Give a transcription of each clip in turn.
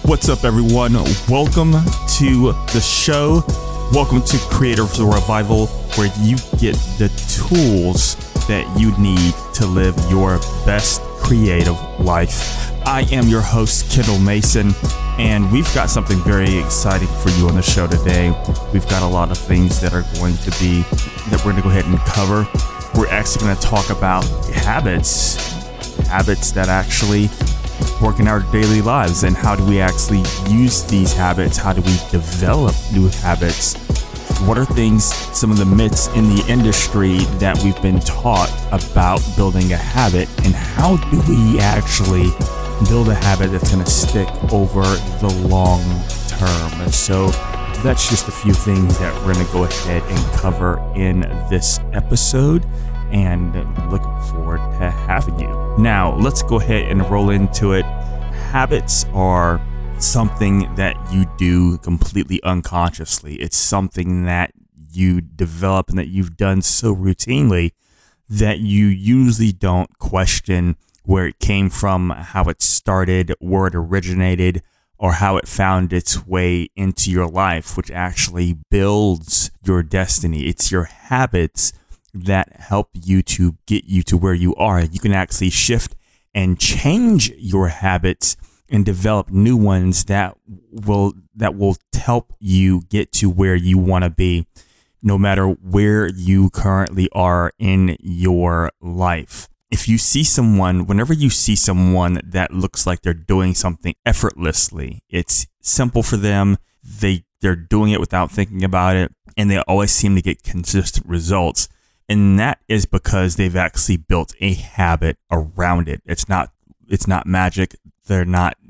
What's up, everyone? Welcome to the show. Welcome to Creative Revival, where you get the tools that you need to live your best creative life. I am your host, Kendall Mason, and we've got something very exciting for you on the show today. We've got a lot of things that are going to be, that we're going to go ahead and cover. We're actually going to talk about habits that actually work in our daily lives, and how do we actually use these habits? How do we develop new habits? What are some of the myths in the industry that we've been taught about building a habit, and how do we actually build a habit that's going to stick over the long term? So that's just a few things that we're going to go ahead and cover in this episode, and looking forward to having you. Now, let's go ahead and roll into it. Habits are something that you do completely unconsciously. It's something that you develop and that you've done so routinely that you usually don't question where it came from, how it started, where it originated, or how it found its way into your life, which actually builds your destiny. It's your habits that help you to get you to where you are. You can actually shift and change your habits and develop new ones that will help you get to where you want to be, no matter where you currently are in your life. If you see someone, whenever you see someone that looks like they're doing something effortlessly, it's simple for them, they're doing it without thinking about it, and they always seem to get consistent results. And that is because they've actually built a habit around it. It's not magic. They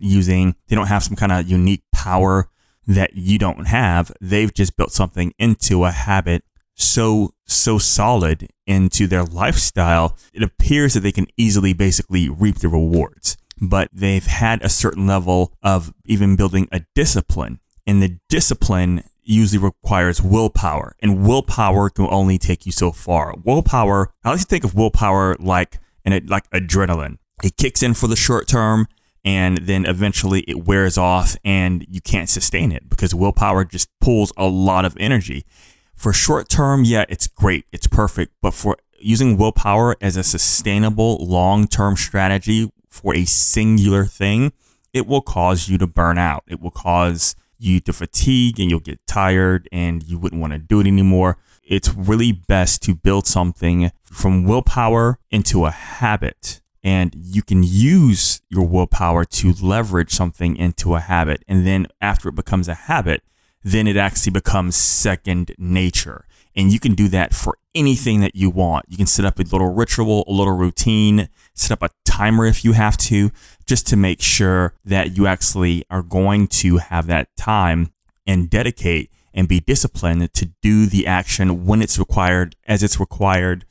don't have some kind of unique power that you don't have. They've just built something into a habit so solid into their lifestyle, it appears that they can easily basically reap the rewards. But they've had a certain level of even building a discipline, and the discipline usually requires willpower, and willpower can only take you so far. Willpower, I like to think of willpower like adrenaline. It kicks in for the short term, and then eventually it wears off and you can't sustain it because willpower just pulls a lot of energy. For short term, yeah, it's great, it's perfect, but for using willpower as a sustainable long-term strategy for a singular thing, it will cause you to burn out. It will cause you to fatigue, and you'll get tired and you wouldn't want to do it anymore. It's really best to build something from willpower into a habit, and you can use your willpower to leverage something into a habit. And then after it becomes a habit, then it actually becomes second nature. And you can do that for anything that you want. You can set up a little ritual, a little routine, set up a timer if you have to, just to make sure that you actually are going to have that time and dedicate and be disciplined to do the action when it's required, as it's required,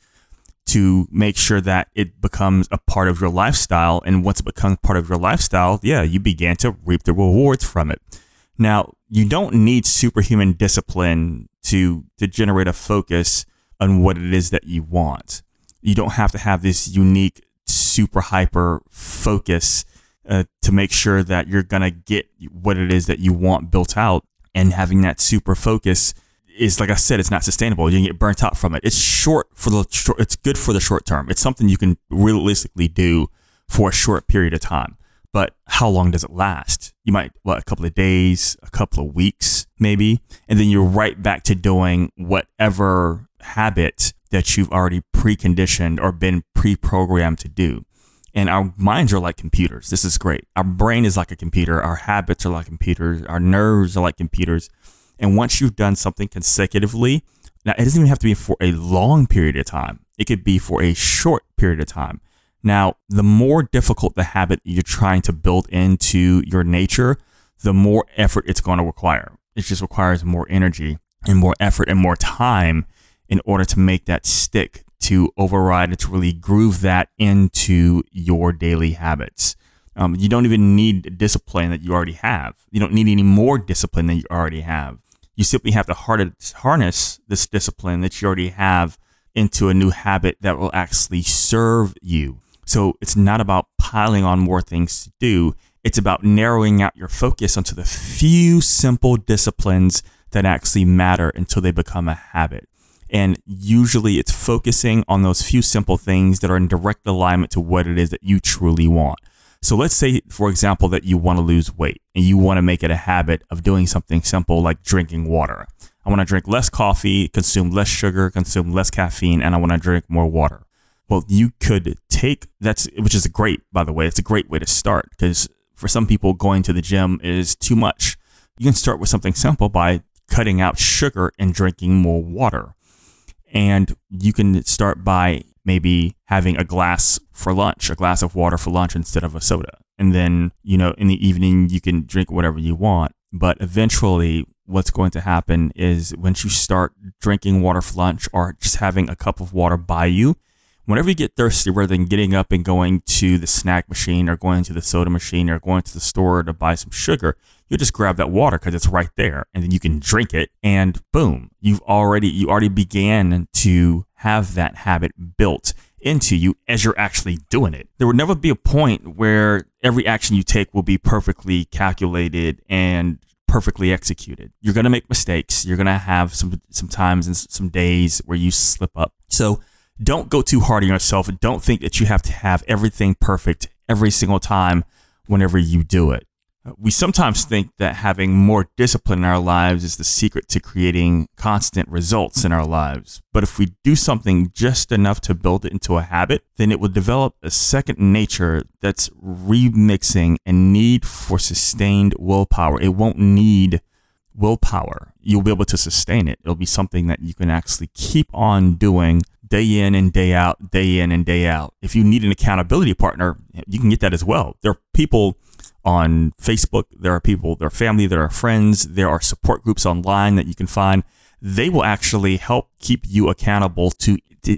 to make sure that it becomes a part of your lifestyle. And once it becomes part of your lifestyle, yeah, you begin to reap the rewards from it. Now, you don't need superhuman discipline to generate a focus on what it is that you want. You don't have to have this unique, super hyper focus to make sure that you're going to get what it is that you want built out. And having that super focus is, like I said, it's not sustainable. You can get burnt out from it. It's it's good for the short term. It's something you can realistically do for a short period of time. But how long does it last? You might, a couple of days, a couple of weeks, maybe. And then you're right back to doing whatever habit that you've already preconditioned or been pre-programmed to do. And our minds are like computers. This is great. Our brain is like a computer. Our habits are like computers. Our nerves are like computers. And once you've done something consecutively, now it doesn't even have to be for a long period of time. It could be for a short period of time. Now, the more difficult the habit you're trying to build into your nature, the more effort it's going to require. It just requires more energy and more effort and more time in order to make that stick, to override it, to really groove that into your daily habits. You don't even need discipline that you already have. You don't need any more discipline than you already have. You simply have to harness this discipline that you already have into a new habit that will actually serve you. So it's not about piling on more things to do. It's about narrowing out your focus onto the few simple disciplines that actually matter until they become a habit. And usually it's focusing on those few simple things that are in direct alignment to what it is that you truly want. So let's say, for example, that you want to lose weight and you want to make it a habit of doing something simple like drinking water. I want to drink less coffee, consume less sugar, consume less caffeine, and I want to drink more water. Well, you could take which is great, by the way. It's a great way to start because for some people, going to the gym is too much. You can start with something simple by cutting out sugar and drinking more water. And you can start by maybe having a glass for lunch, a glass of water for lunch instead of a soda. And then, in the evening, you can drink whatever you want. But eventually, what's going to happen is once you start drinking water for lunch or just having a cup of water by you, whenever you get thirsty, rather than getting up and going to the snack machine or going to the soda machine or going to the store to buy some sugar, you just grab that water because it's right there and then you can drink it and boom, you already began to have that habit built into you as you're actually doing it. There would never be a point where every action you take will be perfectly calculated and perfectly executed. You're going to make mistakes. You're going to have some times and some days where you slip up. So don't go too hard on yourself. Don't think that you have to have everything perfect every single time whenever you do it. We sometimes think that having more discipline in our lives is the secret to creating constant results in our lives. But if we do something just enough to build it into a habit, then it will develop a second nature that's remixing a need for sustained willpower. It won't need willpower. You'll be able to sustain it. It'll be something that you can actually keep on doing day in and day out, day in and day out. If you need an accountability partner, you can get that as well. There are people on Facebook, there are people, there are family, there are friends, there are support groups online that you can find. They will actually help keep you accountable to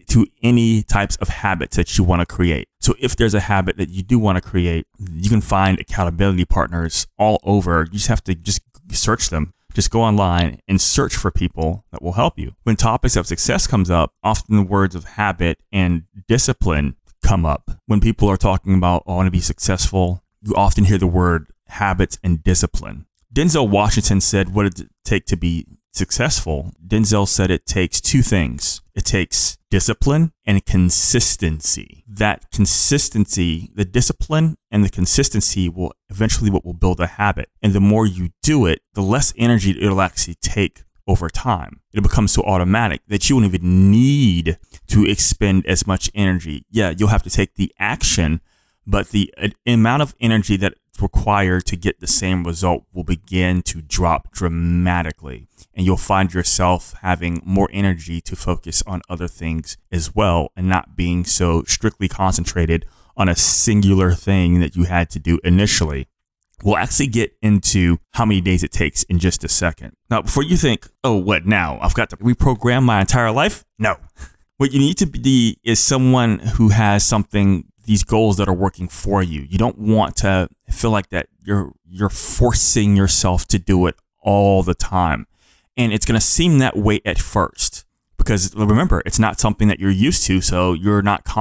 any types of habits that you want to create. So if there's a habit that you do want to create, you can find accountability partners all over. You just have to just search them. Just go online and search for people that will help you. When topics of success comes up, often the words of habit and discipline come up. When people are talking about, I want to be successful, you often hear the word habits and discipline. Denzel Washington said, what does it take to be successful? Denzel said it takes two things. It takes discipline and consistency. That consistency, the discipline and the consistency will eventually what will build a habit. And the more you do it, the less energy it'll actually take over time. It'll become so automatic that you won't even need to expend as much energy. Yeah, you'll have to take the action, but the amount of energy that's required to get the same result will begin to drop dramatically. And you'll find yourself having more energy to focus on other things as well and not being so strictly concentrated on a singular thing that you had to do initially. We'll actually get into how many days it takes in just a second. Now, before you think, oh, what now? I've got to reprogram my entire life? No. What you need to be is someone who has these goals that are working for you. You don't want to feel like that you're forcing yourself to do it all the time. And it's going to seem that way at first because remember, it's not something that you're used to. So you're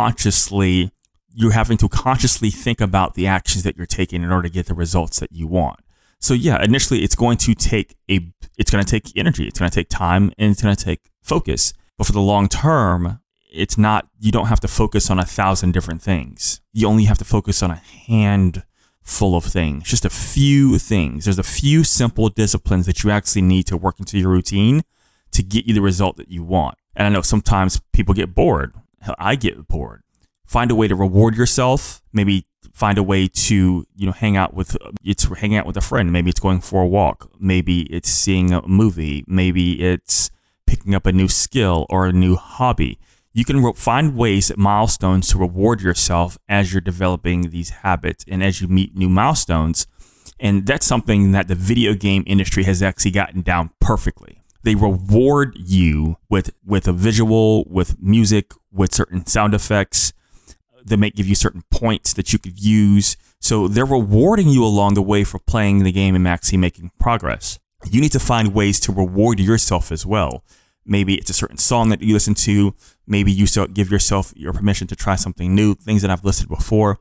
having to consciously think about the actions that you're taking in order to get the results that you want. So yeah, initially it's going to take energy, it's going to take time, and it's going to take focus. But for the long term, you don't have to focus on 1,000 different things. You only have to focus on a handful of things, just a few things. There's a few simple disciplines that you actually need to work into your routine to get you the result that you want. And I know sometimes people get bored. Hell, I get bored. Find a way to reward yourself. Maybe find a way to, hang out with a friend. Maybe it's going for a walk. Maybe it's seeing a movie. Maybe it's picking up a new skill or a new hobby. You can find milestones to reward yourself as you're developing these habits and as you meet new milestones. And that's something that the video game industry has actually gotten down perfectly. They reward you with a visual, with music, with certain sound effects. They may give you certain points that you could use. So they're rewarding you along the way for playing the game and actually making progress. You need to find ways to reward yourself as well. Maybe it's a certain song that you listen to. Maybe you give yourself your permission to try something new, things that I've listed before.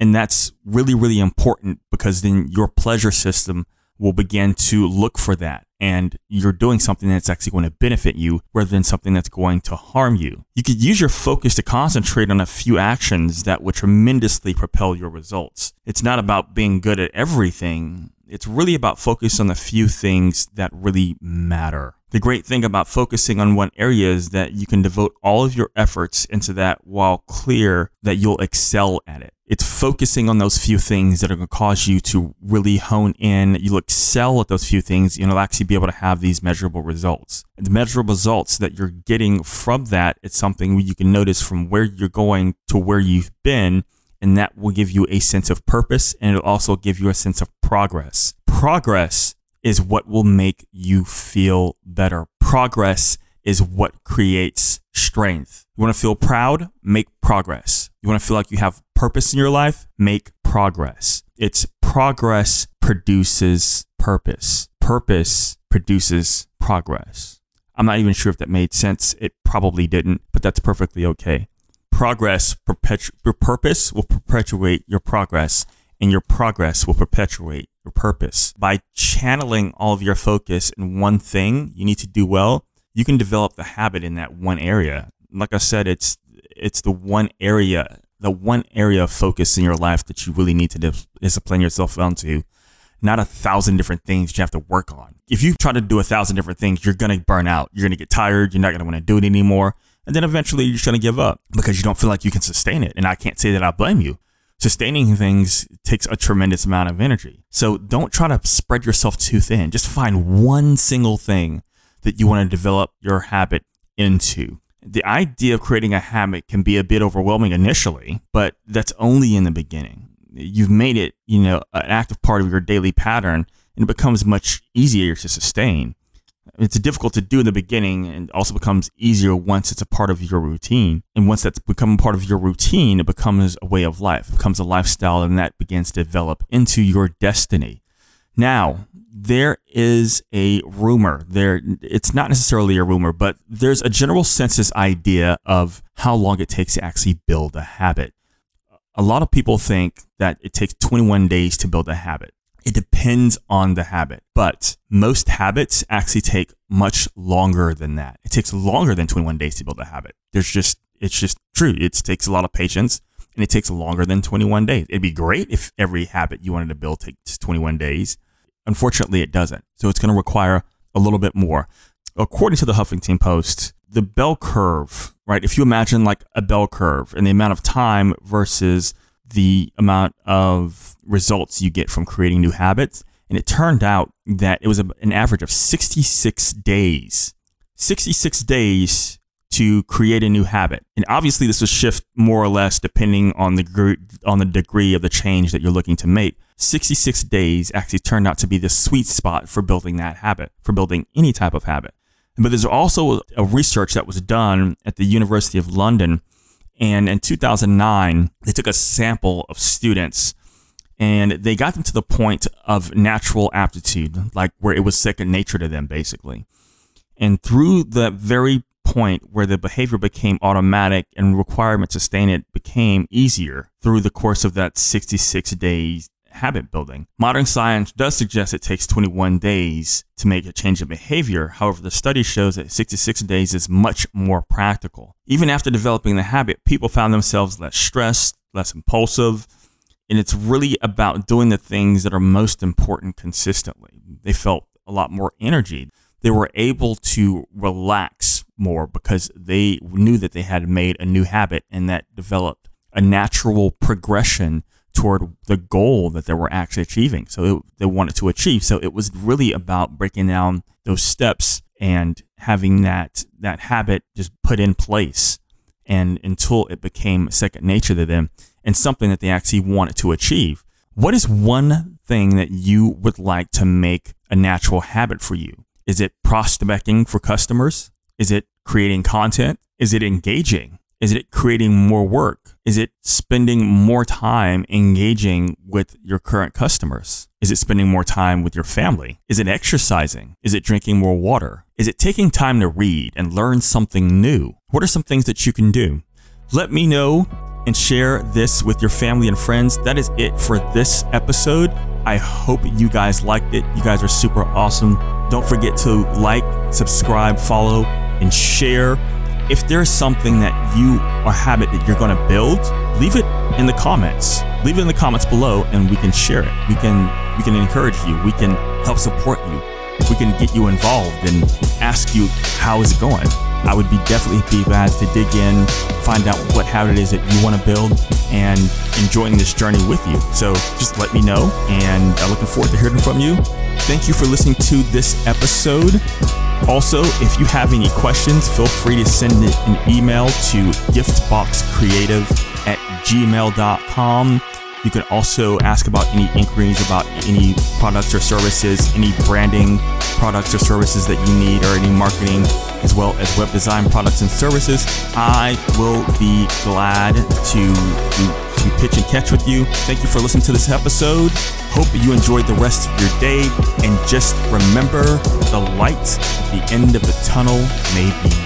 And that's really, really important, because then your pleasure system will begin to look for that. And you're doing something that's actually going to benefit you rather than something that's going to harm you. You could use your focus to concentrate on a few actions that would tremendously propel your results. It's not about being good at everything. It's really about focus on the few things that really matter. The great thing about focusing on one area is that you can devote all of your efforts into that while clear that you'll excel at it. It's focusing on those few things that are going to cause you to really hone in. You'll excel at those few things, and you'll actually be able to have these measurable results. And the measurable results that you're getting from that, it's something you can notice from where you're going to where you've been, and that will give you a sense of purpose, and it'll also give you a sense of progress. Progress is what will make you feel better. Progress is what creates strength. You want to feel proud? Make progress. You want to feel like you have purpose in your life? Make progress. It's progress produces purpose. Purpose produces progress. I'm not even sure if that made sense. It probably didn't, but that's perfectly okay. Your purpose will perpetuate your progress, and your progress will perpetuate your purpose. By channeling all of your focus in one thing you need to do well, you can develop the habit in that one area. Like I said, it's the one area of focus in your life that you really need to discipline yourself onto, not 1,000 different things you have to work on. If you try to do 1,000 different things, you're going to burn out. You're going to get tired. You're not going to want to do it anymore. And then eventually you're just going to give up because you don't feel like you can sustain it. And I can't say that I blame you. Sustaining things takes a tremendous amount of energy. So don't try to spread yourself too thin. Just find one single thing that you want to develop your habit into. The idea of creating a habit can be a bit overwhelming initially, but that's only in the beginning. You've made it, an active part of your daily pattern, and it becomes much easier to sustain. It's difficult to do in the beginning, and also becomes easier once it's a part of your routine. And once that's become a part of your routine, it becomes a way of life, it becomes a lifestyle, and that begins to develop into your destiny. Now, there is a rumor it's not necessarily a rumor, but there's a general census idea of how long it takes to actually build a habit. A lot of people think that it takes 21 days to build a habit. It depends on the habit, but most habits actually take much longer than that. It takes longer than 21 days to build a habit. It's just true. It takes a lot of patience, and it takes longer than 21 days. It'd be great if every habit you wanted to build takes 21 days. Unfortunately, it doesn't. So it's going to require a little bit more. According to the Huffington Post, the bell curve, right? If you imagine like a bell curve and the amount of time versus the amount of results you get from creating new habits. And it turned out that it was an average of 66 days. 66 days to create a new habit. And obviously this will shift more or less depending on the degree of the change that you're looking to make. 66 days actually turned out to be the sweet spot for building that habit, for building any type of habit. But there's also a research that was done at the University of London. And in 2009, they took a sample of students and they got them to the point of natural aptitude, like where it was second nature to them, basically. And through the very point where the behavior became automatic and requirement to sustain it became easier through the course of that 66 days habit building. Modern science does suggest it takes 21 days to make a change in behavior. However, the study shows that 66 days is much more practical. Even after developing the habit, people found themselves less stressed, less impulsive, and it's really about doing the things that are most important consistently. They felt a lot more energy. They were able to relax more because they knew that they had made a new habit and that developed a natural progression toward the goal that they were actually achieving. So they wanted to achieve. So it was really about breaking down those steps and having that habit just put in place, and until it became second nature to them and something that they actually wanted to achieve. What is one thing that you would like to make a natural habit for you? Is it prospecting for customers? Is it creating content? Is it engaging? Is it creating more work? Is it spending more time engaging with your current customers? Is it spending more time with your family? Is it exercising? Is it drinking more water? Is it taking time to read and learn something new? What are some things that you can do? Let me know and share this with your family and friends. That is it for this episode. I hope you guys liked it. You guys are super awesome. Don't forget to like, subscribe, follow, and share. If there's something that you or habit that you're going to build, leave it in the comments. Leave it in the comments below and we can share it. We can encourage you. We can help support you. We can get you involved and ask you, how is it going? I would definitely be glad to dig in, find out what habit it is that you want to build, and enjoying this journey with you. So just let me know, and I'm looking forward to hearing from you. Thank you for listening to this episode. Also, if you have any questions, feel free to send an email to giftboxcreative@gmail.com. You can also ask about any inquiries about any products or services, any branding products or services that you need, or any marketing, as well as web design products and services. I will be glad to pitch and catch with you. Thank you for listening to this episode. Hope you enjoyed the rest of your day. And just remember, the light at the end of the tunnel may be you.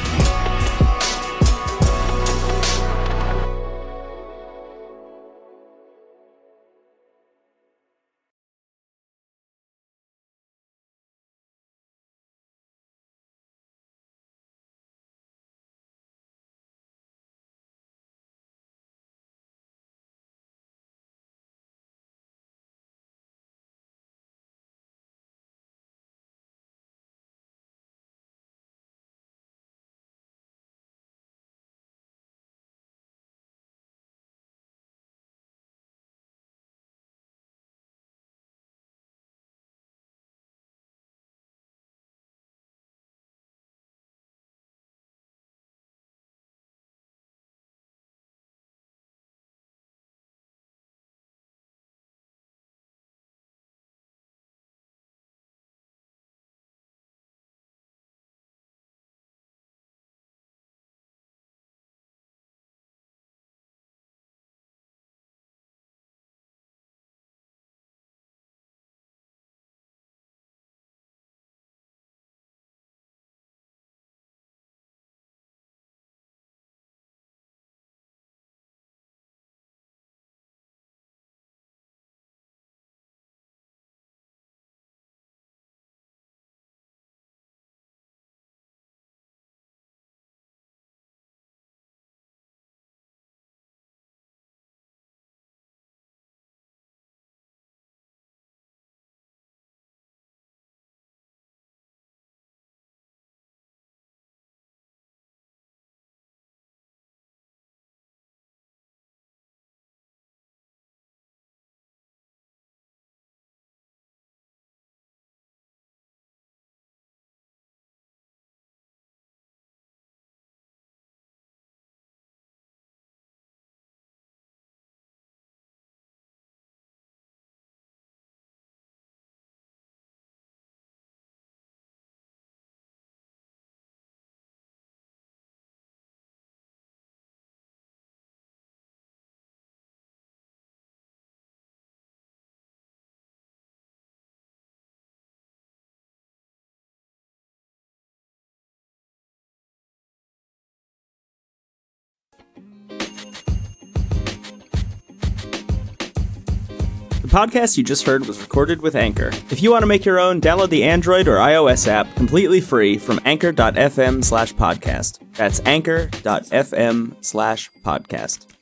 The podcast you just heard was recorded with Anchor. If you want to make your own, download the Android or iOS app completely free from anchor.fm/podcast. That's anchor.fm/podcast.